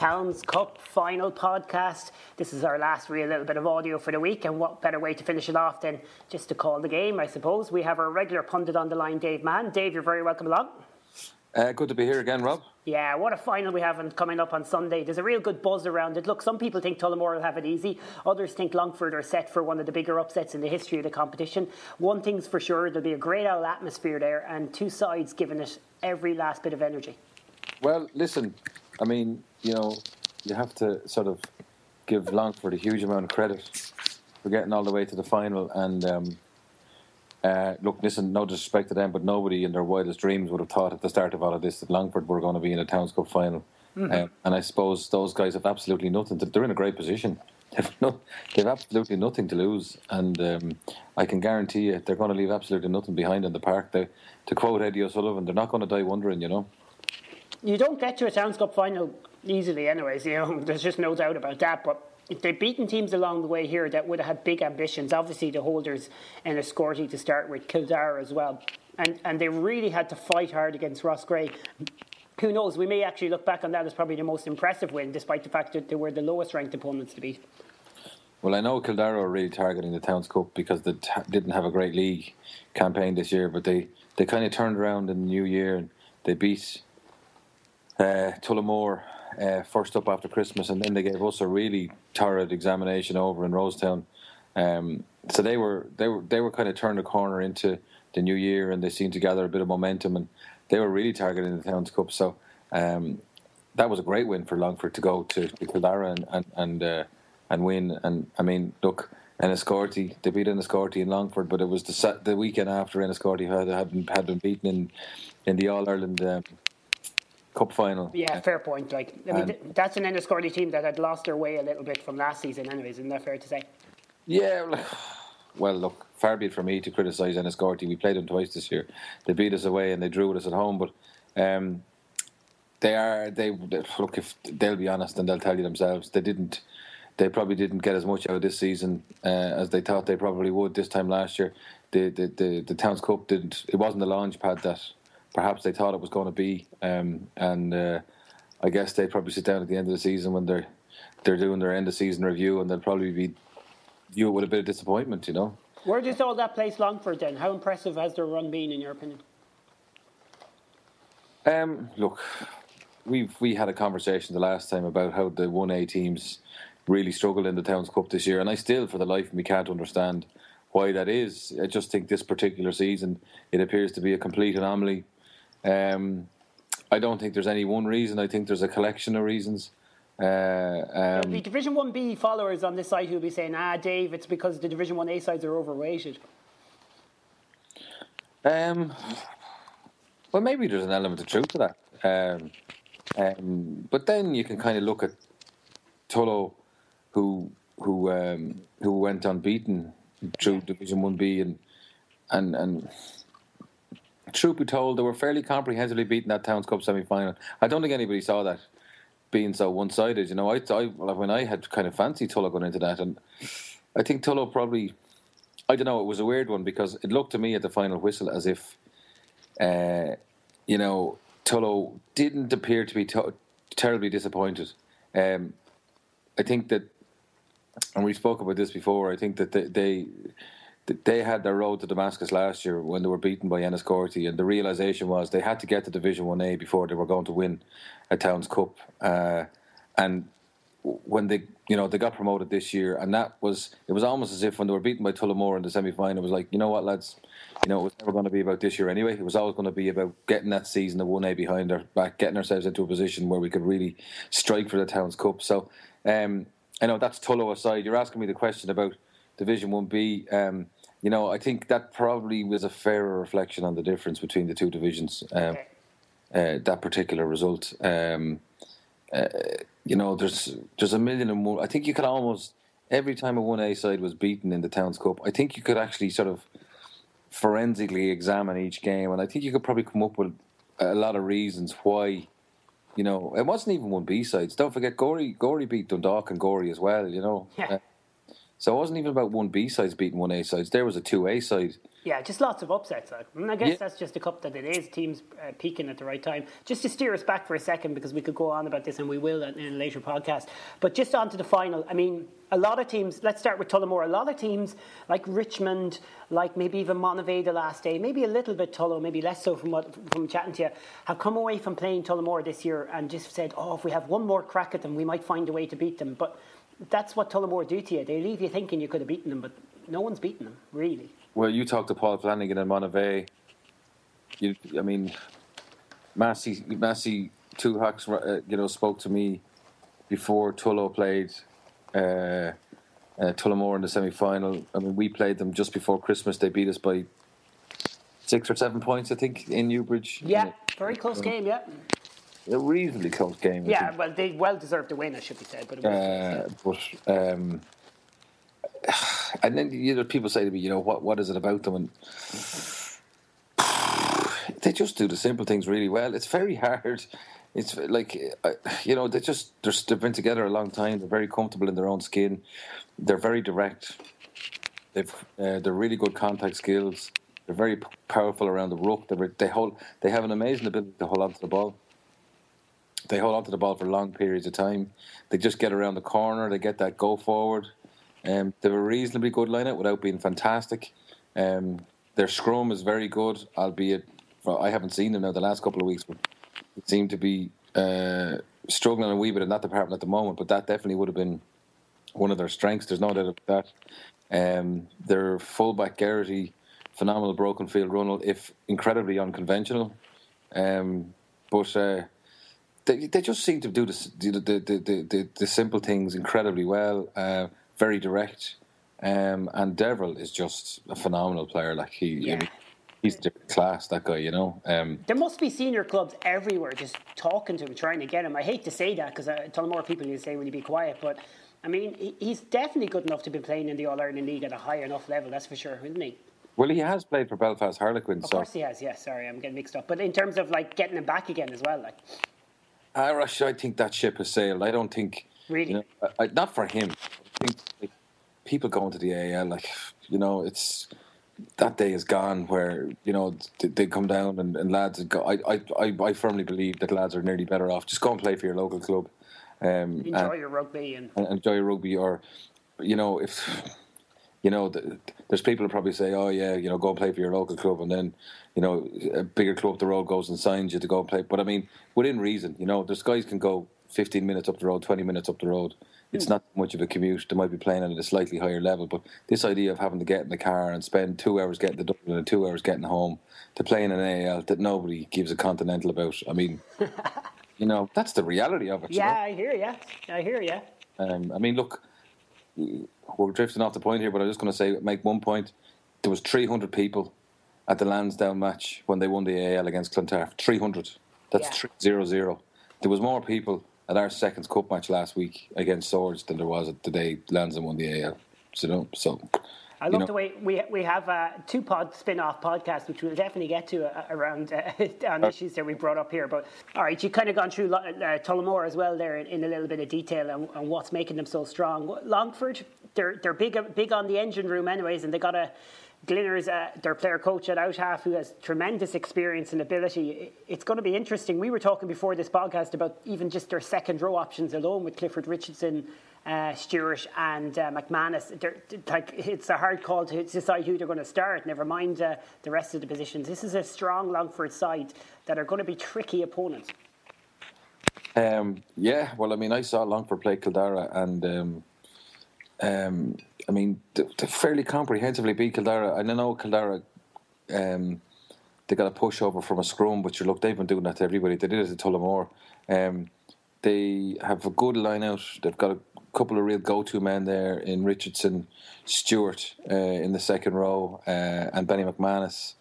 Towns Cup final podcast. This is our last real little bit of audio for the week, and what better way to finish it off than just to call the game, I suppose. We have our regular pundit on the line, Dave Mann. Dave, you're very welcome along. Good to be here again, Rob. Yeah, what a final we have coming up on Sunday. There's a real good buzz around it. Look, some people think Tullamore will have it easy. Others think Longford are set for one of the bigger upsets in the history of the competition. One thing's for sure, there'll be a great old atmosphere there and two sides giving it every last bit of energy. Well, listen, I mean, you have to sort of give Longford a huge amount of credit for getting all the way to the final. And look, listen, no disrespect to them, but nobody in their wildest dreams would have thought at the start of all of this that Longford were going to be in a Towns Cup final. Mm-hmm. And I suppose those guys have absolutely nothing. They're in a great position. They've absolutely nothing to lose. And I can guarantee you they're going to leave absolutely nothing behind in the park. To quote Eddie O'Sullivan, they're not going to die wondering, You don't get to a Towns Cup final easily anyways, there's just no doubt about that. But they've beaten teams along the way here that would have had big ambitions. Obviously, the holders in Escorty to start with, Kildare as well. And they really had to fight hard against Ross Gray. Who knows, we may actually look back on that as probably the most impressive win, despite the fact that they were the lowest ranked opponents to beat. Well, I know Kildare are really targeting the Towns Cup because they didn't have a great league campaign this year, but they kind of turned around in the new year and they beat Tullamore first up after Christmas, and then they gave us a really torrid examination over in Rosetown. So they were kind of turned the corner into the new year, and they seemed to gather a bit of momentum, and they were really targeting the Towns Cup. So that was a great win for Longford to go to Kildare and win. And I mean, look, Enniscorthy, they beat Enniscorthy in Longford, but it was the weekend after Enniscorthy had been beaten in the All Ireland Cup final. Yeah, fair point. That's an Enniscorthy team that had lost their way a little bit from last season anyways, isn't that fair to say? Yeah, well, look, far be it from me to criticise Enniscorthy. We played them twice this year. They beat us away and they drew with us at home, but look, if they'll be honest and they'll tell you themselves, they probably didn't get as much out of this season as they thought they probably would this time last year. The Towns Cup it wasn't the launch pad that perhaps they thought it was going to be, and I guess they probably sit down at the end of the season when they're doing their end of season review, and they'll probably view it with a bit of disappointment, Where does all that place Longford then? How impressive has their run been, in your opinion? Look, we had a conversation the last time about how the 1A teams really struggled in the Towns Cup this year, and I still, for the life of me, can't understand why that is. I just think this particular season it appears to be a complete anomaly. I don't think there's any one reason. I think there's a collection of reasons. The Division 1B followers on this site who'll be saying, Dave, it's because the Division 1A sides are overrated. Well, maybe there's an element of truth to that. But then you can kind of look at Tullow, who went unbeaten through Division 1B, and truth be told, they were fairly comprehensively beaten that Towns Cup semi-final. I don't think anybody saw that being so one-sided. When I had kind of fancied Tullow going into that, and I think Tullow probably, I don't know, it was a weird one because it looked to me at the final whistle as if, Tullow didn't appear to be terribly disappointed. I think that, and we spoke about this before, I think that they had their road to Damascus last year when they were beaten by Enniscorthy, and the realisation was they had to get to Division 1A before they were going to win a Towns Cup. And when they got promoted this year, and it was almost as if when they were beaten by Tullamore in the semi-final, it was like, you know what, lads, it was never going to be about this year anyway. It was always going to be about getting that season of 1A behind our back, getting ourselves into a position where we could really strike for the Towns Cup. So I know that's Tullow aside. You're asking me the question about Division 1B. I think that probably was a fairer reflection on the difference between the two divisions. That particular result. There's a million and more. I think you could almost, every time a 1A side was beaten in the Towns Cup, I think you could actually sort of forensically examine each game, and I think you could probably come up with a lot of reasons why. It wasn't even 1B sides. Don't forget, Gorey beat Dundalk and Gorey as well. Yeah. So it wasn't even about one B sides beating one A sides. There was a two A side. Yeah, just lots of upsets. And I guess that's just a cup that it is, teams peaking at the right time. Just to steer us back for a second, because we could go on about this, and we will in a later podcast. But just on to the final. I mean, a lot of teams, let's start with Tullamore. A lot of teams, like Richmond, like maybe even Monavea the last day, maybe a little bit Tullow, maybe less so from chatting to you, have come away from playing Tullamore this year and just said, if we have one more crack at them, we might find a way to beat them. But that's what Tullamore do to you. They leave you thinking you could have beaten them, but no one's beaten them, really. Well, you talked to Paul Flanagan and Monavea. I mean, Massey Two Hawks, spoke to me before Tullow played Tullamore in the semi-final. I mean, we played them just before Christmas. They beat us by 6 or 7 points, I think, in Newbridge. Yeah, very close game, yeah. A reasonably close game. Yeah, well, they well deserved the win, I should be said. But it was and then people say to me, what is it about them? And they just do the simple things really well. It's very hard. It's like, they've been together a long time. They're very comfortable in their own skin. They're very direct. They're really good contact skills. They're very powerful around the ruck. They have an amazing ability to hold on to the ball. They hold on to the ball for long periods of time. They just get around the corner. They get that go forward. They have a reasonably good lineup without being fantastic. Their scrum is very good, albeit I haven't seen them now the last couple of weeks, but they seem to be struggling a wee bit in that department at the moment. But that definitely would have been one of their strengths. There's no doubt about that. Their fullback Geraghty, phenomenal broken field runner, if incredibly unconventional. But they just seem to do the simple things incredibly well. Very direct, and Deverill is just a phenomenal player. Like he's different class, that guy. There must be senior clubs everywhere just talking to him, trying to get him. I hate to say that because Tullamore people you say, "Will you be quiet?" But I mean, he's definitely good enough to be playing in the All Ireland League at a high enough level. That's for sure, isn't he? Well, he has played for Belfast Harlequins. Of course he has. Yes, sorry, I'm getting mixed up. But in terms of like getting him back again as well, like. I think that ship has sailed. I don't think really, not for him. I think people going to the AAL, it's that day is gone where they come down and lads go. I firmly believe that lads are nearly better off just go and play for your local club, enjoy your rugby and enjoy your rugby, or if. There's people who probably say, "Oh yeah, go and play for your local club," and then, a bigger club up the road goes and signs you to go and play. But I mean, within reason, there's guys can go 15 minutes up the road, 20 minutes up the road. It's not much of a commute. They might be playing at a slightly higher level, but this idea of having to get in the car and spend 2 hours getting to Dublin and 2 hours getting home to play in an AAL that nobody gives a continental about. I mean, that's the reality of it. Yeah, I hear you. I mean, look. We're drifting off the point here, but I'm just going to make one point. There was 300 people at the Lansdowne match when they won the AAL against Clontarf. 300. That's 300. There was more people at our Seconds Cup match last week against Swords than there was at the day Lansdowne won the AAL. So I love the way we have a two-pod spin-off podcast, which we'll definitely get to around on issues that we brought up here. But all right, you've kind of gone through Tullamore as well there in a little bit of detail on what's making them so strong. Longford, they're big on the engine room anyways, and they got Glinner's their player coach at out half who has tremendous experience and ability. It's going to be interesting. We were talking before this podcast about even just their second row options alone with Clifford Richardson, Stewart and McManus. It's a hard call to decide who they're going to start, never mind the rest of the positions. This is a strong Longford side that are going to be tricky opponents. Well, I mean, I saw Longford play Kildare and I mean, they fairly comprehensively beat Kildare. I know Kildare, they got a pushover from a scrum, but they've been doing that to everybody. They did it to Tullamore. They have a good line out. They've got a couple of real go-to men there in Richardson, Stewart in the second row, and Benny McManus.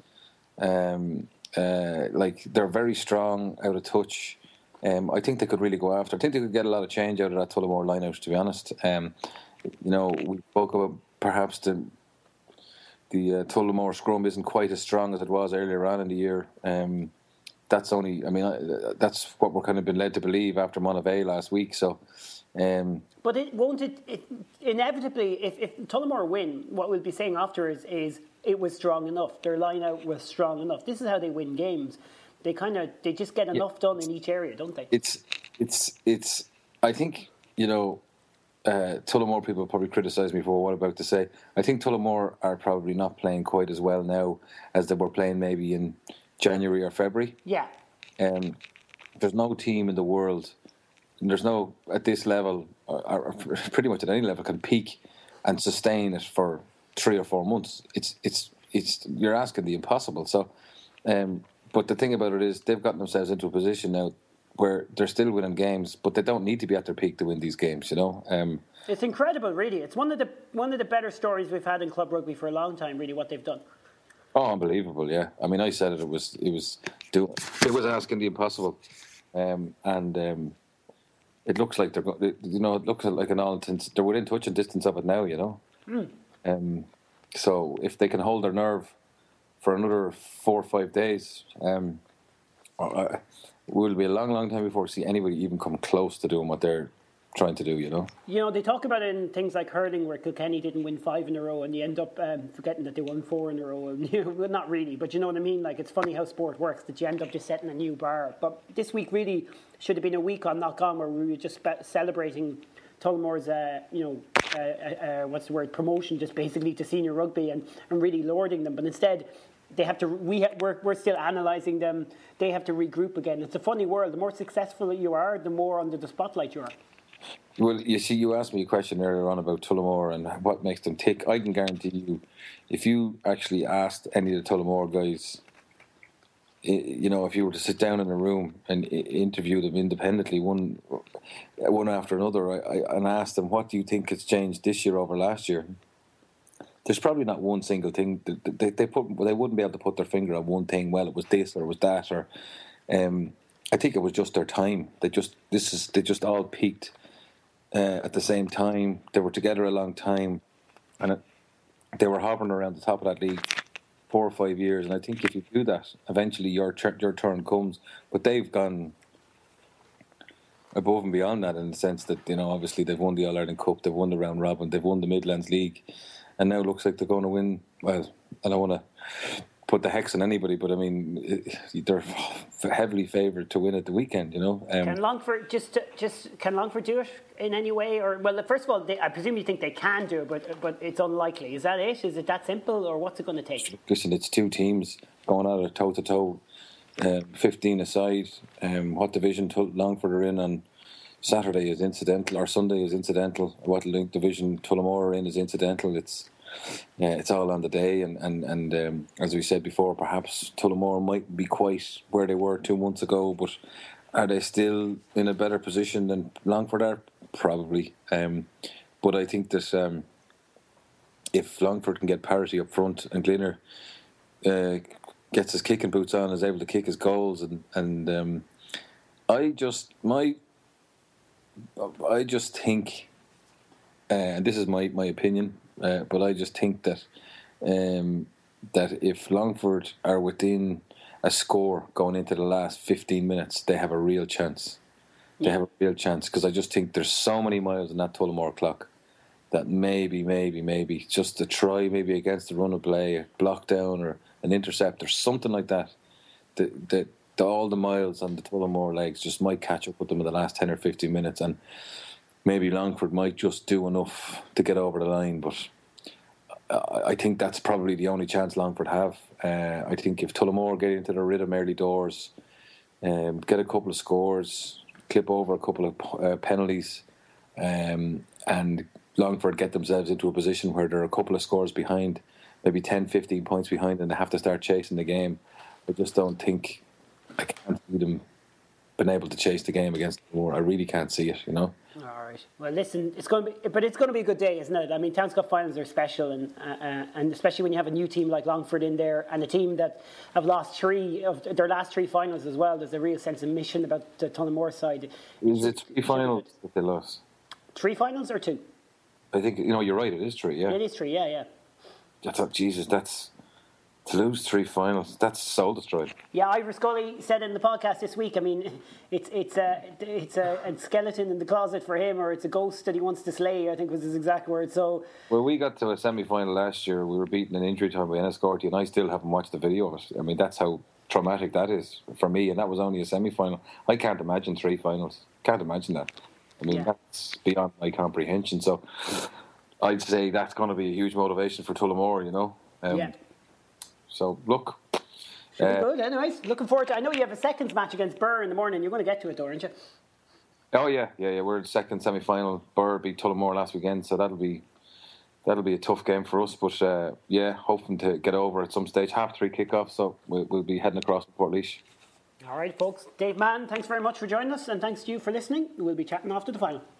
They're very strong, out of touch. I think they could really go after. I think they could get a lot of change out of that Tullamore line out, to be honest. We spoke about perhaps the Tullamore scrum isn't quite as strong as it was earlier on in the year. That's what we're kind of been led to believe after Monavea last week. So, But it inevitably, if Tullamore win, what we'll be saying after is it was strong enough. Their line out was strong enough. This is how they win games. They just get enough done in each area, don't they? It's. I think, Tullamore people probably criticise me for what I'm about to say. I think Tullamore are probably not playing quite as well now as they were playing maybe in January or February. Yeah. There's no team in the world, and there's no at this level, or pretty much at any level, can peak and sustain it for 3 or 4 months. It's you're asking the impossible. So, but the thing about it is they've gotten themselves into a position now where they're still winning games, but they don't need to be at their peak to win these games. It's incredible, really. It's one of the better stories we've had in club rugby for a long time. Really, what they've done. Oh, unbelievable! Yeah, I mean, I said it was it was asking the impossible, and it looks like it looks like an all intense. They're within touching distance of it now. So if they can hold their nerve for another 4 or 5 days, will be a long, long time before we see anybody even come close to doing what they're trying to do. They talk about it in things like hurling, where Kilkenny didn't win 5 in a row, and you end up forgetting that they won 4 in a row. And, well, not really, but you know what I mean. Like, it's funny how sport works, that you end up just setting a new bar. But this week really should have been a week on Knock On, where we were just celebrating Tullamore's, promotion, just basically to senior rugby, and really lording them. But instead, they have to. We're still analysing them. They have to regroup again. It's a funny world. The more successful you are, the more under the spotlight you are. Well, you see, you asked me a question earlier on about Tullamore and what makes them tick. I can guarantee you, if you actually asked any of the Tullamore guys, if you were to sit down in a room and interview them independently, one after another, and ask them, what do you think has changed this year over last year? There's probably not one single thing. They wouldn't be able to put their finger on one thing. Well, it was this or it was that, or I think it was just their time. They just all peaked at the same time. They were together a long time, and they were hovering around the top of that league 4 or 5 years. And I think if you do that, eventually your turn comes. But they've gone above and beyond that, in the sense that obviously they've won the All-Ireland Cup, they've won the round robin, they've won the Midlands League, and now it looks like they're going to win. Well, I don't want to put the hex on anybody, but I mean, they're heavily favoured to win at the weekend. Can Longford can Longford do it in any way? Or, well, first of all, I presume you think they can do it, but it's unlikely. Is that it? Is it that simple, or what's it going to take? Listen, it's 2 teams going at it toe to toe, 15 aside. What division Longford are in on Saturday is incidental, or Sunday is incidental. What division Tullamore are in is incidental. It's all on the day, and as we said before, perhaps Tullamore might be quite where they were 2 months ago, but are they still in a better position than Longford are? Probably. But I think that if Longford can get parity up front, and Glenner gets his kicking boots on, is able to kick his goals, and I just think, and this is my opinion, but I just think that that if Longford are within a score going into the last 15 minutes, they have a real chance. They have a real chance, because I just think there's so many miles in that Tullamore clock that maybe just a try, maybe against the run of play, a block down or an intercept or something like that, that all the miles on the Tullamore legs just might catch up with them in the last 10 or 15 minutes, and maybe Longford might just do enough to get over the line. But I think that's probably the only chance Longford have. I think if Tullamore get into the rhythm early doors, get a couple of scores, clip over a couple of penalties, and Longford get themselves into a position where they're a couple of scores behind, maybe 10, 15 points behind, and they have to start chasing the game. I just don't think, I can't see them been able to chase the game against Tullamore. I really can't see it, All right. Well, listen, it's going to be a good day, isn't it? I mean, Towns Cup finals are special, and especially when you have a new team like Longford in there, and a team that have lost 3 of their last 3 finals as well. There's a real sense of mission about the Tullamore side. Is it 3 finals that they lost? 3 finals or 2? I think you're right. It is 3. Yeah, it is 3. Yeah. I thought, Jesus, that's To lose 3 finals, that's soul destroying. Yeah, Ivor Scully said in the podcast this week, I mean, it's a skeleton in the closet for him, or it's a ghost that he wants to slay, I think was his exact word. So, well, we got to a semi-final last year. We were beaten in injury time by Enniscorthy, and I still haven't watched the video of it. I mean, that's how traumatic that is for me, and that was only a semi-final. I can't imagine 3 finals. Can't imagine that. I mean, that's beyond my comprehension. So I'd say that's going to be a huge motivation for Tullamore, you know. So, look. Should be good, anyways. Looking forward to it. I know you have a seconds match against Burr in the morning. You're going to get to it, though, aren't you? Oh, yeah. We're in second semi-final. Burr beat Tullamore last weekend, so that'll be a tough game for us. But, hoping to get over at some stage. 3:30 kickoff, so we'll be heading across to Portlaoise. All right, folks. Dave Mann, thanks very much for joining us, and thanks to you for listening. We'll be chatting after the final.